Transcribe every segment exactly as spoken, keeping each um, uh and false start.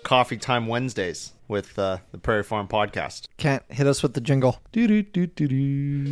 Coffee Time Wednesdays with uh, the Prairie Farm Podcast. Can't hit us with the jingle. Do do do do do.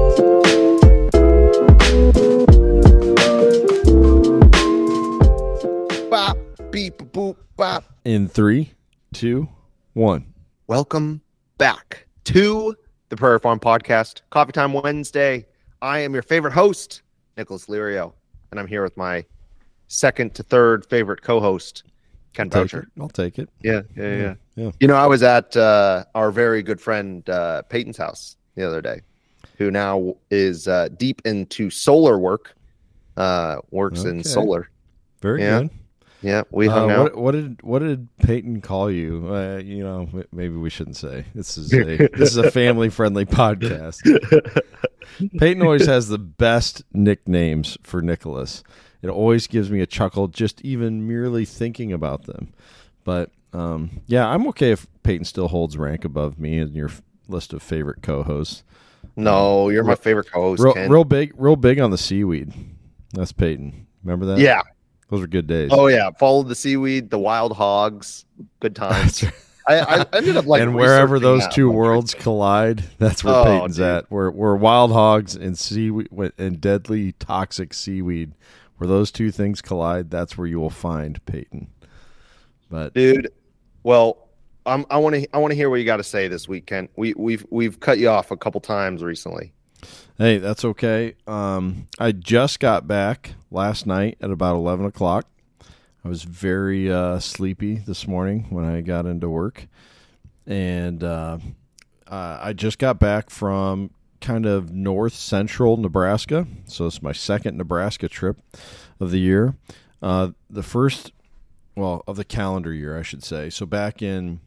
Bop, beep, boop, bop. In three, two, one. Welcome back to the Prairie Farm Podcast, Coffee Time Wednesday. I am your favorite host, Nicholas Lirio, and I'm here with my second to third favorite co-host, Ken I'll take Boucher. it. I'll take it. Yeah, yeah, yeah, yeah. You know, I was at uh, our very good friend uh, Peyton's house the other day, who now is uh, deep into solar work, uh, works in Okay. solar. Very Yeah. good. Yeah, we Uh, hung out. what, what did what did Peyton call you? Uh, you know, m- maybe we shouldn't say. This is a this is a family friendly podcast. Peyton always has the best nicknames for Nicholas. It always gives me a chuckle just even merely thinking about them. But um, yeah, I'm okay if Peyton still holds rank above me in your f- list of favorite co-hosts. No, you're my favorite co-host, Real, Ken. real big, real big on the seaweed. That's Peyton. Remember that? Yeah. Those were good days. Oh yeah, follow the seaweed, the wild hogs, good times. I, I ended up like and wherever researching those that two one worlds time. collide, that's where Oh, Peyton's dude. at. Where where wild hogs and seaweed and deadly toxic seaweed, where those two things collide, that's where you will find Peyton. But dude. Well, I'm, I want to I want to hear what you got to say this week, Ken. We we've we've cut you off a couple times recently. hey, that's okay. Um, I just got back last night at about eleven o'clock. I was very uh, sleepy this morning when I got into work, and uh, uh, I just got back from kind of north central Nebraska. So it's my second Nebraska trip of the year. Uh, the first, well, of the calendar year, I should say. So back in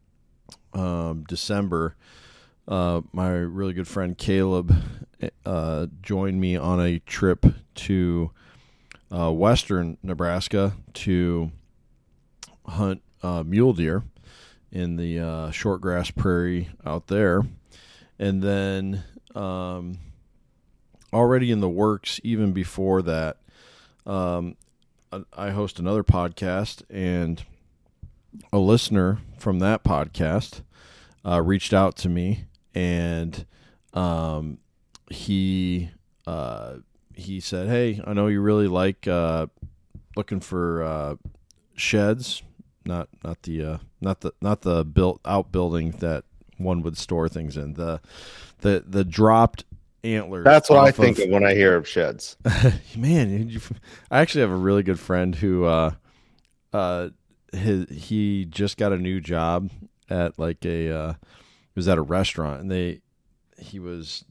um, December, uh, my really good friend Caleb uh, joined me on a trip to uh, western Nebraska to hunt uh, mule deer in the uh, shortgrass prairie out there. And then um, already in the works, even before that, um, I host another podcast, and a listener from that podcast uh, reached out to me, and um, he uh, he said, "Hey, I know you really like uh, looking for uh, sheds, not not the uh, not the not the built outbuilding that one would store things in, the the the dropped antlers." That's what I off think of- of when I hear of sheds. Man, you, I actually have a really good friend who uh, uh, his, he just got a new job at like a uh, he was at a restaurant, and they he was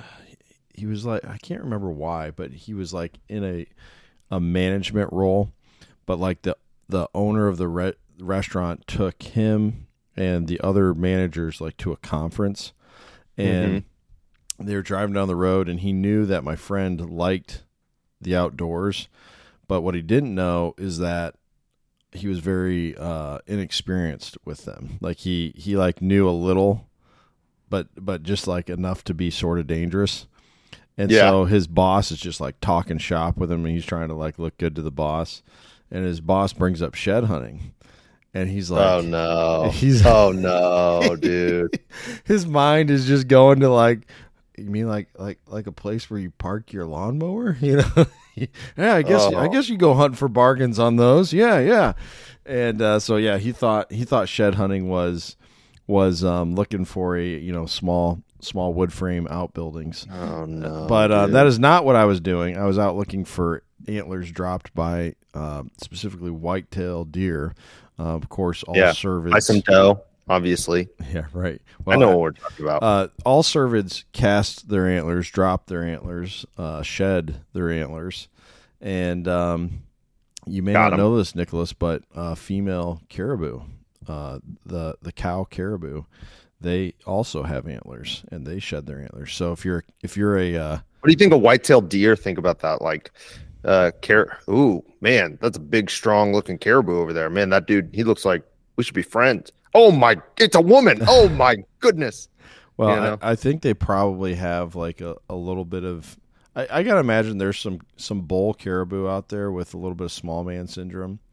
he was like, I can't remember why, but he was like in a a management role, but like the the owner of the re- restaurant took him and the other managers like to a conference, and they were driving down the road, and he knew that my friend liked the outdoors, but what he didn't know is that he was very uh, inexperienced with them. Like he, he like knew a little, but, but just like enough to be sort of dangerous. And Yeah. so his boss is just like talking shop with him, and he's trying to like look good to the boss. And his boss brings up shed hunting, and he's like, Oh no! he's oh no, dude! his mind is just going to like, you mean like like like a place where you park your lawnmower, you know? Yeah, I guess I Oh. guess you go hunt for bargains on those. Yeah, yeah. And uh, so yeah, he thought he thought shed hunting was was um, looking for a you know small small wood frame outbuildings. Oh no! But uh, dude. that is not what I was doing. I was out looking for antlers dropped by uh, specifically whitetail deer. Uh, of course, all Yeah, cervids. by some doe, obviously. Yeah, right. I know what we're talking about. Uh, all cervids cast their antlers, drop their antlers, uh, shed their antlers, and um, you may Got not 'em. know this, Nicholas, but uh, female caribou, uh, the the cow caribou, they also have antlers, and they shed their antlers. So if you're if you're a uh, What do you think of white-tailed deer? Think about that. Like, uh, car- Ooh, man, that's a big, strong-looking caribou over there. Man, that dude, he looks like we should be friends. Oh my, it's a woman. Oh my goodness. well, You know? I, I think they probably have like a, a little bit of. I, I gotta imagine there's some some bull caribou out there with a little bit of small man syndrome.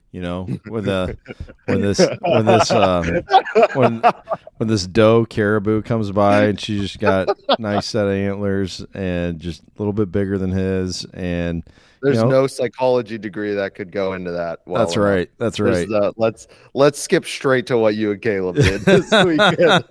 You know, with a when this when this uh, when when this doe caribou comes by and she just got a nice set of antlers and just a little bit bigger than his, and there's you know, no psychology degree that could go into that. Well that's right. Enough. That's right. The, let's let's skip straight to what you and Caleb did this weekend.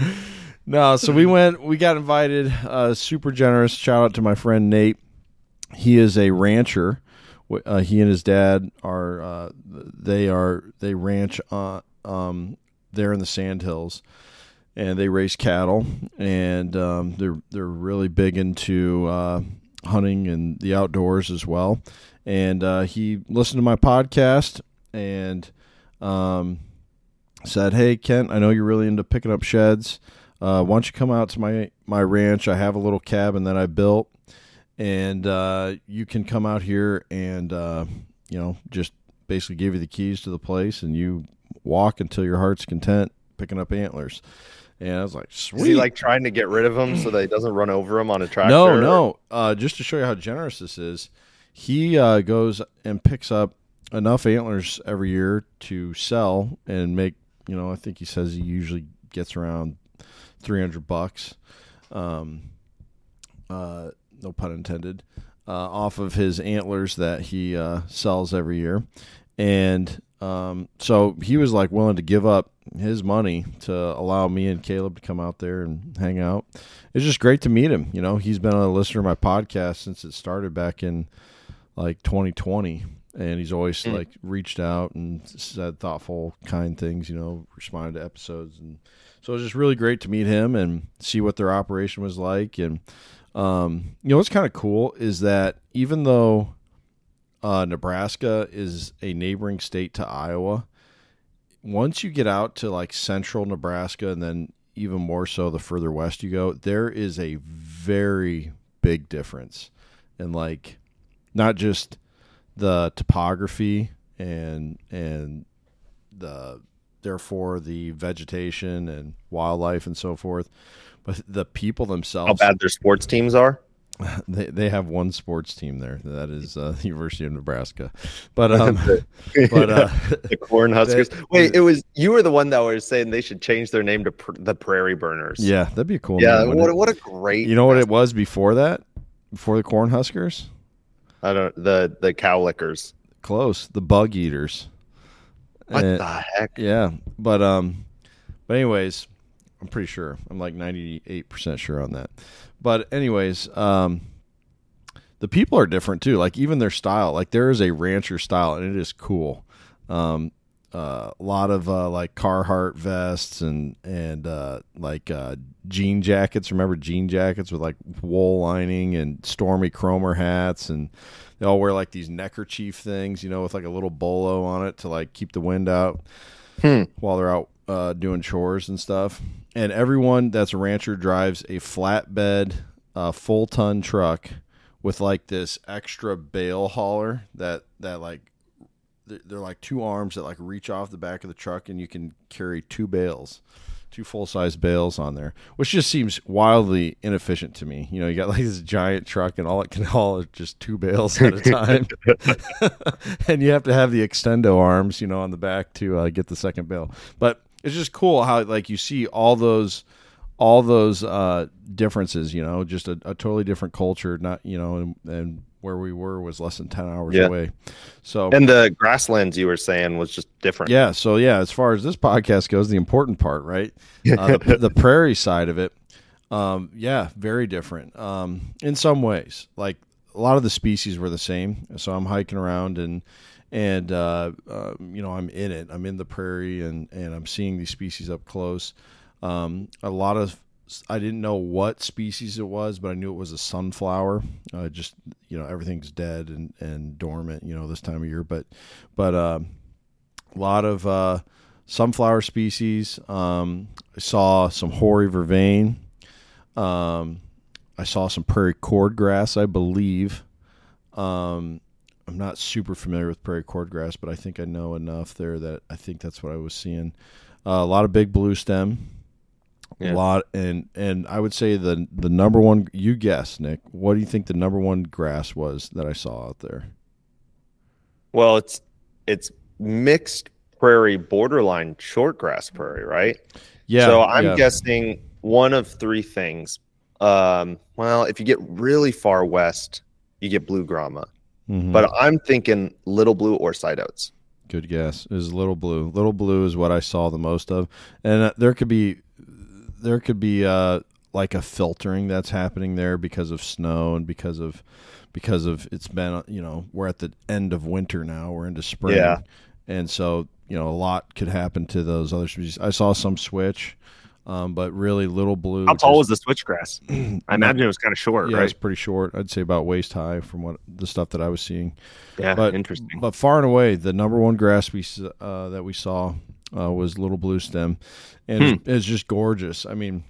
No, so we went. We got invited. Uh, super generous. Shout out to my friend Nate. He is a rancher. Uh, he and his dad are uh, they are they ranch uh, um, there in the Sandhills, and they raise cattle, and um, they're they're really big into uh, hunting and the outdoors as well. And uh, he listened to my podcast and um, said, "Hey Kent, I know you're really into picking up sheds. Uh, why don't you come out to my my ranch? I have a little cabin that I built." And uh, you can come out here and, uh, you know, just basically give you the keys to the place, and you walk until your heart's content picking up antlers. And I was like, sweet. Is he like trying to get rid of him so that he doesn't run over him on a tractor? No, no. Uh, just to show you how generous this is, he uh, goes and picks up enough antlers every year to sell and make, you know, I think he says he usually gets around three hundred bucks. Um, uh, no pun intended, uh, off of his antlers that he uh, sells every year. And um, so he was like willing to give up his money to allow me and Caleb to come out there and hang out. It's just great to meet him. You know, he's been a listener of my podcast since it started back in like twenty twenty. And he's always mm. like reached out and said thoughtful, kind things, you know, responded to episodes. And so it was just really great to meet him and see what their operation was like. And Um, you know, what's kind of cool is that even though uh, Nebraska is a neighboring state to Iowa, once you get out to like central Nebraska and then even more so the further west you go, there is a very big difference in like not just the topography and and the therefore the vegetation and wildlife and so forth, but the people themselves. How bad their sports teams are? They they have one sports team there. That is uh, the University of Nebraska. But um, but uh, the Cornhuskers. They, Wait, it was you were the one that was saying they should change their name to pr- the Prairie Burners. Yeah, that'd be a cool. Yeah, name, what what a great. You know what it was before that? Before the Cornhuskers? I don't the the Cowlickers. Close. The Bug Eaters. What and, the heck? Yeah, but um, but anyways. I'm pretty sure. I'm like ninety-eight percent sure on that. But anyways, um, the people are different too. Like even their style, like there is a rancher style and it is cool. Um, uh, a lot of uh, like Carhartt vests and, and uh, like uh, jean jackets. Remember jean jackets with like wool lining and Stormy Cromer hats. And they all wear like these neckerchief things, you know, with like a little bolo on it to like keep the wind out hmm. while they're out uh, doing chores and stuff. And everyone that's a rancher drives a flatbed, uh, full ton truck with like this extra bale hauler that, that like, they're like two arms that like reach off the back of the truck and you can carry two bales, two full size bales on there, which just seems wildly inefficient to me. You know, you got like this giant truck and all it can haul is just two bales at a time. And you have to have the extendo arms, you know, on the back to uh, get the second bale. But it's just cool how like you see all those, all those uh, differences, you know, just a, a totally different culture, not, you know, and, and where we were was less than ten hours yeah. away. So, and the grasslands you were saying was just different. Yeah. So yeah, as far as this podcast goes, the important part, right? Uh, the, the prairie side of it. Um, yeah, very different. Um, in some ways, like a lot of the species were the same. So I'm hiking around and, and, uh, uh, you know, I'm in it, I'm in the prairie and, and I'm seeing these species up close. Um, a lot of, I didn't know what species it was, but I knew it was a sunflower. Uh, just, you know, everything's dead and, and dormant, you know, this time of year, but, but, uh, a lot of, uh, sunflower species. Um, I saw some hoary vervain. Um, I saw some prairie cordgrass, I believe. Um, I'm not super familiar with prairie cordgrass, but I think I know enough there that I think that's what I was seeing. Uh, a lot of big blue stem. Yeah. A lot, and and I would say the the number one. You guess, Nick. What do you think the number one grass was that I saw out there? Well, it's it's mixed prairie, borderline shortgrass prairie, right? Yeah. So I'm yeah. guessing one of three things. Um, well, if you get really far west, you get blue grama. Mhm. But I'm thinking little blue or side oats. Good guess. It was little blue. Little blue is what I saw the most of, and uh, there could be, there could be uh, like a filtering that's happening there because of snow and because of, because of it's been, you know, we're at the end of winter now. We're into spring, Yeah. and so you know a lot could happen to those other species. I saw some switch, um, but really little blue. How tall was just- the switchgrass? I imagine it was kind of short, Yeah, right? it's pretty short. I'd say about waist high from what the stuff that I was seeing. Yeah, but, interesting. But far and away, the number one grass we s- uh, that we saw uh, was little blue stem, and it's, it's just gorgeous. I mean,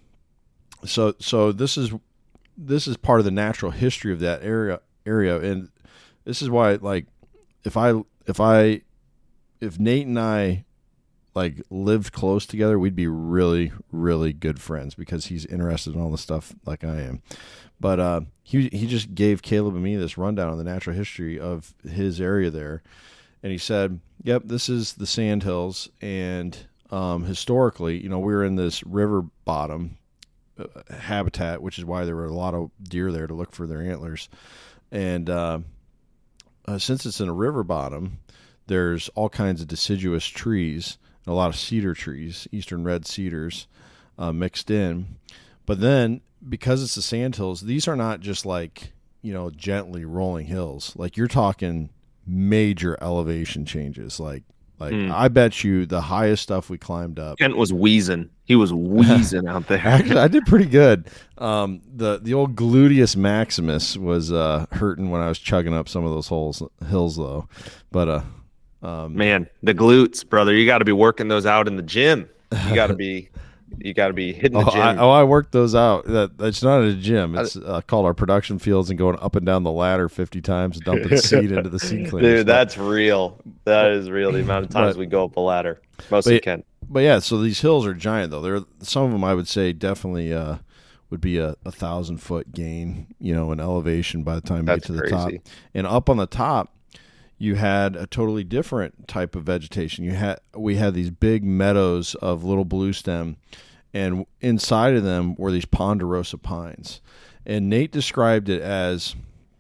so so this is this is part of the natural history of that area area, and this is why like if I if I if Nate and I like lived close together, we'd be really really good friends because he's interested in all the stuff like I am. But uh, he he just gave Caleb and me this rundown on the natural history of his area there, and he said, "Yep, this is the Sandhills, and um, historically, you know, we were in this river bottom uh, habitat, which is why there were a lot of deer there to look for their antlers, and uh, uh, since it's in a river bottom, there's all kinds of deciduous trees, and a lot of cedar trees, eastern red cedars, uh, mixed in, but then." Because it's the Sandhills, these are not just like, you know, gently rolling hills. Like you're talking major elevation changes. Like, like Mm. I bet you the highest stuff we climbed up. Kent was wheezing. He was wheezing out there. Actually, I did pretty good. Um, the the old gluteus maximus was uh, hurting when I was chugging up some of those holes hills though. But uh, um, Man, the glutes, brother. You got to be working those out in the gym. You got to be, you got to be hitting the Oh, gym. I, oh, I worked those out. That it's not at a gym. It's uh, called our production fields and going up and down the ladder fifty times, dumping seed into the seed cleaner. Dude, that's real. That is real. The amount of times But- we go up a ladder, mostly but- Kent. But yeah, so these hills are giant though. They're some of them I would say definitely uh, would be a, a thousand foot gain, you know, in elevation by the time you That's get to the crazy. top. And up on the top, you had a totally different type of vegetation. You had we had these big meadows of little blue stem, and inside of them were these ponderosa pines. And Nate described it as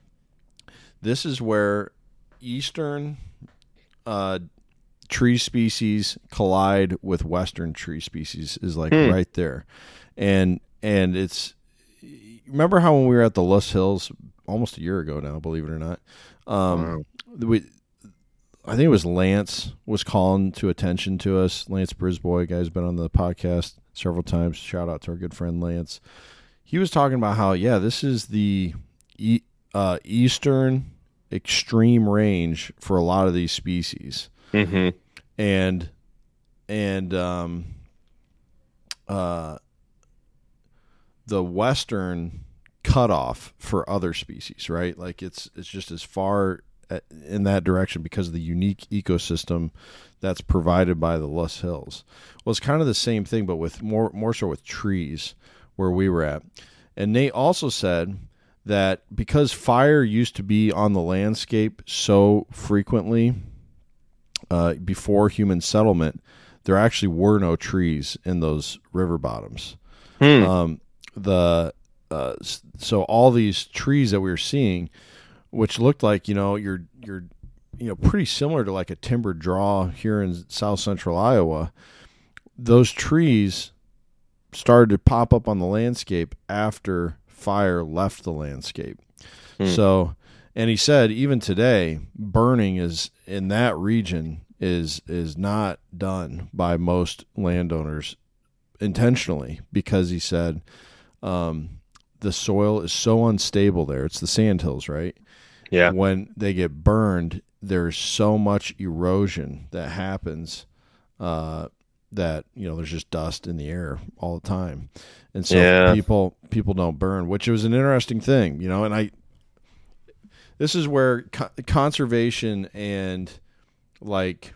this is where eastern uh, tree species collide with western tree species is like Hmm. right there. And and it's remember how when we were at the Lus Hills almost a year ago now, believe it or not. Um Wow. we I think it was Lance was calling to attention to us. Lance Brisboy, guy's been on the podcast several times. Shout out to our good friend Lance. He was talking about how, yeah, this is the e- uh, eastern extreme range for a lot of these species, Mm-hmm. and and um, uh, the western cutoff for other species, right? Like it's it's just as far at- in that direction because of the unique ecosystem that's provided by the Lus Hills. Well, it's kind of the same thing, but with more more so with trees where we were at. And Nate also said that because fire used to be on the landscape so frequently uh, before human settlement, there actually were no trees in those river bottoms. Hmm. Um, the uh, s- so all these trees that we were seeing, which looked like you know you're you're you know pretty similar to like a timber draw here in south central Iowa, those trees started to pop up on the landscape after fire left the landscape. Hmm. So, and he said even today, burning is in that region is is not done by most landowners intentionally because he said um, the soil is so unstable there. It's the Sandhills, right? Yeah. When they get burned, there's so much erosion that happens uh, that you know there's just dust in the air all the time, and so Yeah. people people don't burn, which was an interesting thing, you know. And I, this is where co- conservation and like,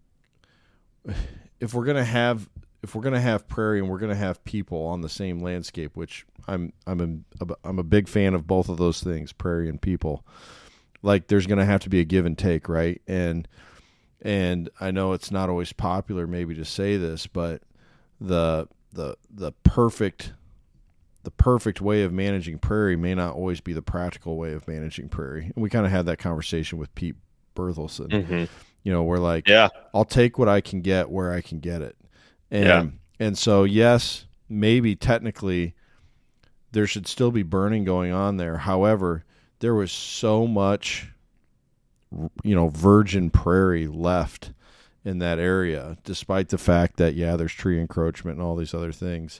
if we're gonna have if we're gonna have prairie and we're gonna have people on the same landscape, which I'm I'm a, I'm a big fan of both of those things, prairie and people. Like there's gonna have to be a give and take, right? And And I know it's not always popular maybe to say this, but the the the perfect the perfect way of managing prairie may not always be the practical way of managing prairie. And we kind of had that conversation with Pete Berthelsen. Mm-hmm. You know, we're like, yeah, I'll take what I can get where I can get it. And Yeah. and so yes, maybe technically there should still be burning going on there. However, there was so much, you know, virgin prairie left in that area, despite the fact that, yeah, there's tree encroachment and all these other things,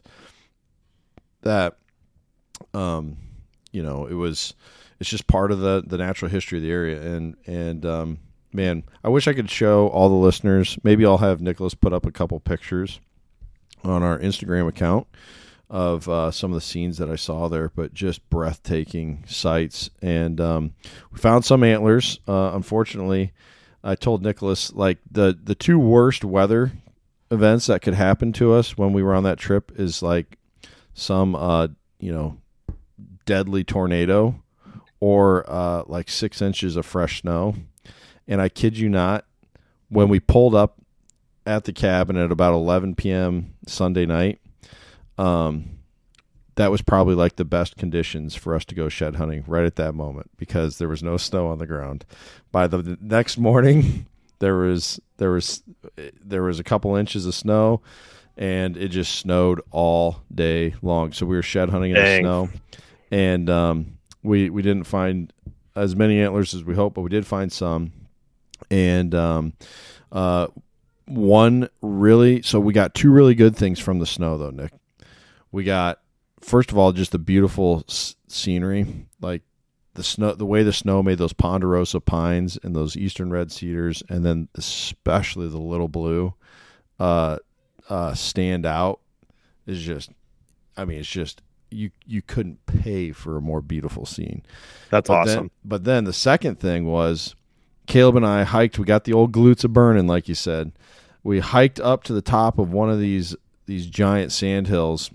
that, um, you know, it was, it's just part of the, the natural history of the area. And, and, um, man, I wish I could show all the listeners. Maybe I'll have Nicholas put up a couple pictures on our Instagram account of uh, some of the scenes that I saw there, but just breathtaking sights. And um, we found some antlers. Uh, unfortunately, I told Nicholas, like, the, the two worst weather events that could happen to us when we were on that trip is like some, uh, you know, deadly tornado or uh, like six inches of fresh snow. And I kid you not, when we pulled up at the cabin at about eleven p.m. Sunday night, um, that was probably like the best conditions for us to go shed hunting right at that moment, because there was no snow on the ground. By the next morning, there was there was there was a couple inches of snow, and it just snowed all day long. So we were shed hunting in Dang. the snow, and um, we we didn't find as many antlers as we hoped, but we did find some. And um, uh, one really, so we got two really good things from the snow, though, Nick. We got, first of all, just the beautiful s- scenery, like the snow, the way the snow made those ponderosa pines and those eastern red cedars, and then especially the little blue uh, uh, stand out is just, I mean, it's just, you you couldn't pay for a more beautiful scene. That's But awesome. Then, but then the second thing was, Caleb and I hiked. We got the old glutes a burning, like you said. We hiked up to the top of one of these these giant sand hills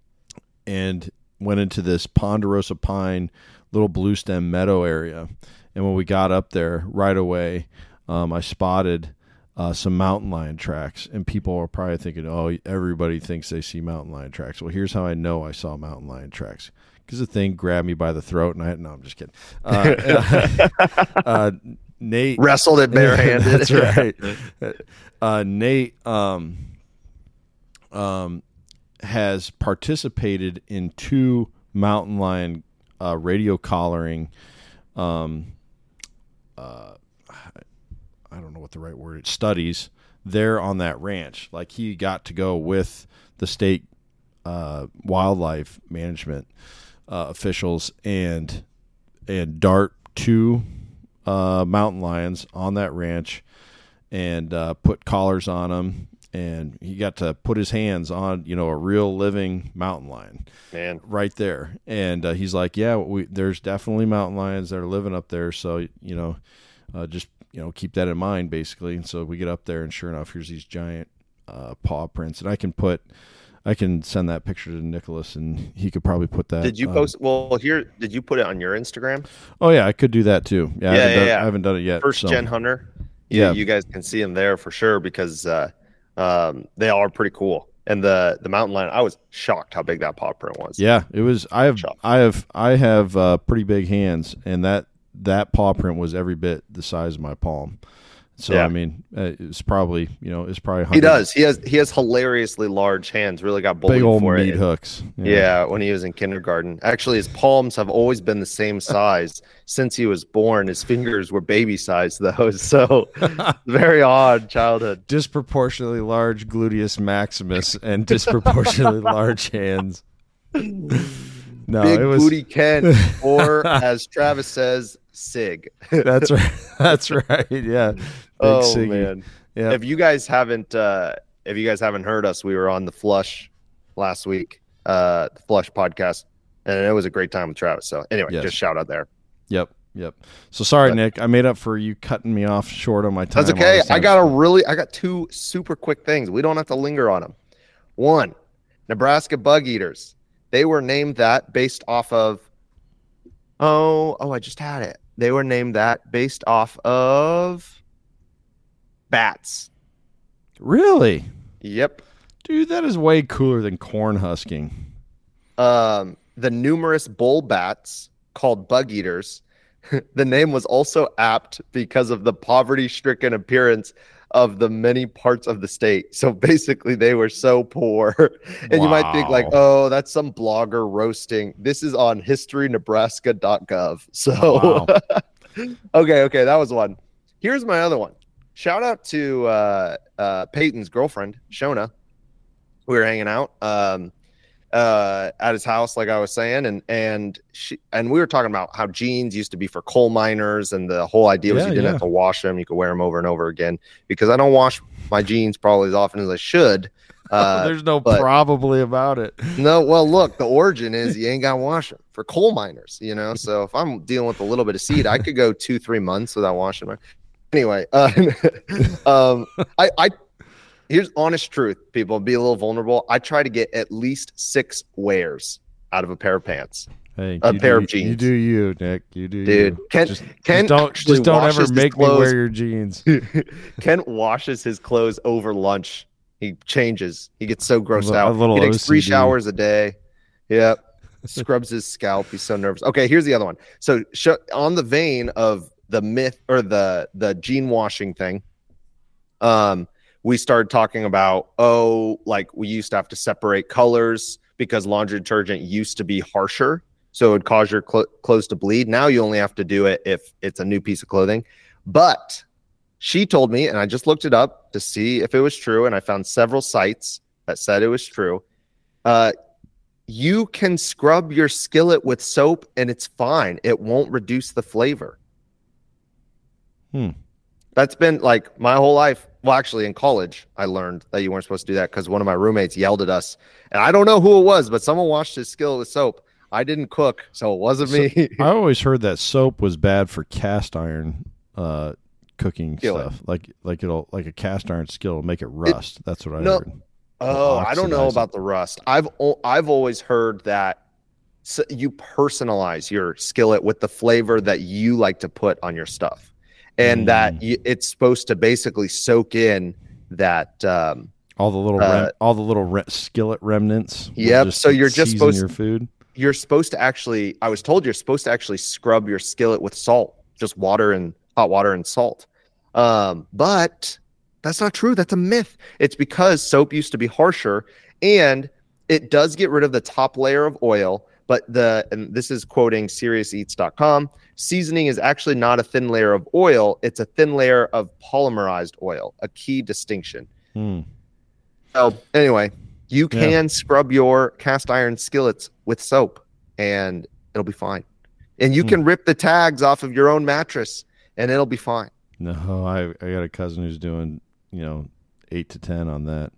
and went into this ponderosa pine, little blue stem meadow area. And when we got up there, right away, um, I spotted uh, some mountain lion tracks. And people are probably thinking, oh, everybody thinks they see mountain lion tracks. Well, here's how I know I saw mountain lion tracks. Because the thing grabbed me by the throat, and I no, I'm just kidding. Uh, uh, Nate Wrestled it barehanded. That's right. Uh, Nate um, um, has participated in two mountain lion uh, radio collaring. Um, uh, I don't know what the right word is. Studies there on that ranch. Like, he got to go with the state uh, wildlife management uh, officials and and dart two Uh, mountain lions on that ranch and uh, put collars on them, and he got to put his hands on, you know, a real living mountain lion, Man, right there. And uh, he's like, yeah, we, there's definitely mountain lions that are living up there, so, you know, uh, just, you know, keep that in mind, basically. And so we get up there, and sure enough, here's these giant uh, paw prints, and I can put I can send that picture to Nicholas, and he could probably put that. did you um, post? Well, here, did you put it on your Instagram? Oh yeah, I could do that too. Yeah, I, Yeah, haven't, yeah, done, yeah. I haven't done it yet. First so. Gen Hunter. You, Yeah. you guys can see them there for sure, because uh, um, they are pretty cool. And the the mountain lion, I was shocked how big that paw print was. Yeah, it was. I have, Shocked. I have, I have uh, pretty big hands, and that that paw print was every bit the size of my palm. So Yeah. I mean, uh, it's probably, you know, it's probably one He hundred does. He has he has hilariously large hands. Really got bullied big old for meat it. hooks. Yeah, when he was in kindergarten. Actually, his palms have always been the same size since he was born. His fingers were baby size, though. So very odd childhood. Disproportionately large gluteus maximus and disproportionately large hands. No, Big it was. booty Ken, or as Travis says, Sig. That's right. That's right. Yeah. Big Oh Siggy. man. Yeah. If you guys haven't uh if you guys haven't heard us, we were on the Flush last week, uh the Flush podcast, and it was a great time with Travis. So anyway, Yes. just shout out there. Yep. Yep. So sorry, But- Nick. I made up for you cutting me off short on my time. That's all okay. this I time. got a really I got two super quick things. We don't have to linger on them. One, Nebraska bug eaters. They were named that based off of Oh, oh, I just had it. They were named that based off of bats. Really? Yep. Dude, that is way cooler than corn husking. Um, the numerous bull bats called bug eaters. The name was also apt because of the poverty-stricken appearance of the many parts of the state. So basically, they were so poor. And you might think like, Wow. oh, that's some blogger roasting. This is on history nebraska dot gov. So, Wow. okay, okay, that was one. Here's my other one. Shout out to uh, uh, Peyton's girlfriend, Shona. We were hanging out um, uh, at his house, like I was saying, and and she and we were talking about how jeans used to be for coal miners, and the whole idea was Yeah, you didn't yeah. have to wash them; you could wear them over and over again. Because I don't wash my jeans probably as often as I should. Uh, There's no but- probably about it. no, well, look, the origin is you ain't got to wash them for coal miners, you know. So if I'm dealing with a little bit of seed, I could go two, three months without washing my. Anyway, uh, um, I, I here's honest truth, people. Be a little vulnerable. I try to get at least six wears out of a pair of pants, Hey, A you pair do, of jeans. You do you, Nick. You do dude. you. Ken, Just, Ken just don't, actually just don't washes ever his make me clothes- wear your jeans. Ken washes his clothes over lunch. He changes. He gets so grossed A li- out. a little He takes three O C D. showers a day. Yep. Scrubs his scalp. He's so nervous. Okay, here's the other one. So sh- on the vein of the myth or the the gene washing thing, um, we started talking about, oh, like we used to have to separate colors because laundry detergent used to be harsher. So it would cause your cl- clothes to bleed. Now you only have to do it if it's a new piece of clothing. But she told me, and I just looked it up to see if it was true, and I found several sites that said it was true. Uh, you can scrub your skillet with soap, and it's fine. It won't reduce the flavor. Hmm. That's been like my whole life. Well, actually, in college, I learned that you weren't supposed to do that because one of my roommates yelled at us, and I don't know who it was, but someone washed his skillet with soap. I didn't cook, so it wasn't So- me. I always heard that soap was bad for cast iron uh, cooking Skillet. stuff. Like like it'll like a cast iron skillet will make it rust. That's what I no. heard. Oh, I don't know oxidize it. about the rust. I've o- I've always heard that s you personalize your skillet with the flavor that you like to put on your stuff, and Mm. that y- it's supposed to basically soak in that. Um, All the little Uh, rem- all the little re- skillet remnants. will Yep, so you're just season supposed- your food. you're supposed to actually. I was told you're supposed to actually scrub your skillet with salt, just water and hot water and salt. Um, but that's not true. That's a myth. It's because soap used to be harsher, and it does get rid of the top layer of oil. But the and this is quoting serious eats dot com. Seasoning is actually not a thin layer of oil; it's a thin layer of polymerized oil. A key distinction. Hmm. So anyway, you Yeah. can scrub your cast iron skillets with soap, and it'll be fine. And you Hmm. can rip the tags off of your own mattress, and it'll be fine. No, I I got a cousin who's doing you know eight to ten on that.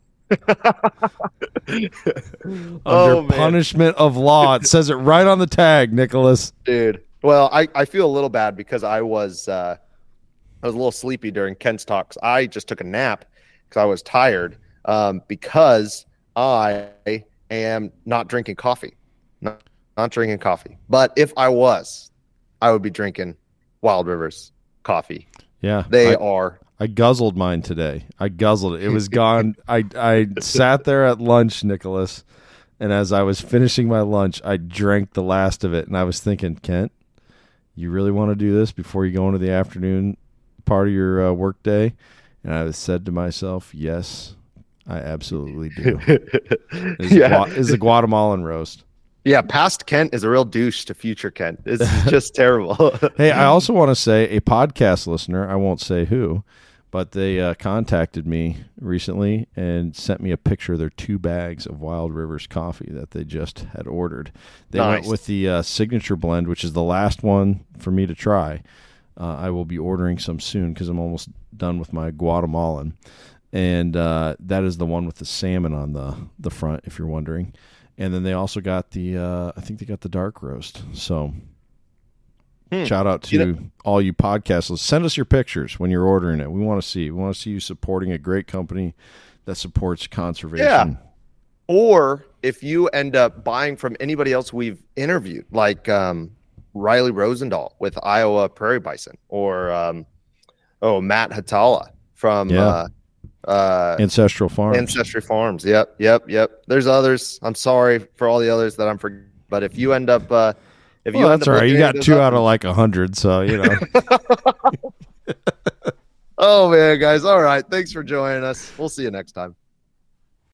Under Oh, man. punishment of law, it says it right on the tag, Nicholas. Dude. Well, I, I feel a little bad because I was uh, I was a little sleepy during Ken's talks. I just took a nap because I was tired um, because I am not drinking coffee. Not, not drinking coffee. But if I was, I would be drinking Wild Rivers coffee. Yeah, They I, are. I guzzled mine today. I guzzled it. It was gone. I I sat there at lunch, Nicholas, and as I was finishing my lunch, I drank the last of it, and I was thinking, Kent, you really want to do this before you go into the afternoon part of your uh, work day? And I said to myself, yes, I absolutely do. It's, Yeah. a, Gua- it's a Guatemalan roast. Yeah, past Kent is a real douche to future Kent. It's just terrible. Hey, I also want to say a podcast listener, I won't say who, but they uh, contacted me recently and sent me a picture of their two bags of Wild Rivers coffee that they just had ordered. They Nice. went with the uh, signature blend, which is the last one for me to try. Uh, I will be ordering some soon because I'm almost done with my Guatemalan. And uh, that is the one with the salmon on the, the front, if you're wondering. And then they also got the, uh, I think they got the dark roast. So Hmm. shout out to You know- all you podcasters. Send us your pictures when you're ordering it. We want to see. We want to see you supporting a great company that supports conservation. Yeah. Or if you end up buying from anybody else we've interviewed, like um, Riley Rosendahl with Iowa Prairie Bison, or um, oh Matt Hatala from Yeah. uh, uh, Ancestral Farms. Ancestry Farms. Yep, yep, yep. There's others. I'm sorry for all the others that I'm forgetting. But if you end up, uh, if you well, end that's up all right. You looking got into two those out of up- like a hundred, so you know. Oh man, guys. All right. Thanks for joining us. We'll see you next time.